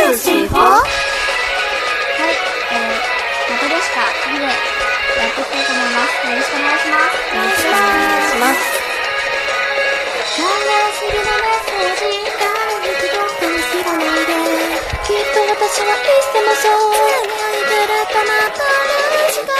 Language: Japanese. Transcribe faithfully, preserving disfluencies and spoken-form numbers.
通信法。はい、えー、またでした次でやっていきたいと思います。よろしくお願いします。 よろしくお願いします。 早すぎるメッセージが雪どこに切らないで、きっと私はいつでもそう泣いてるとまた話が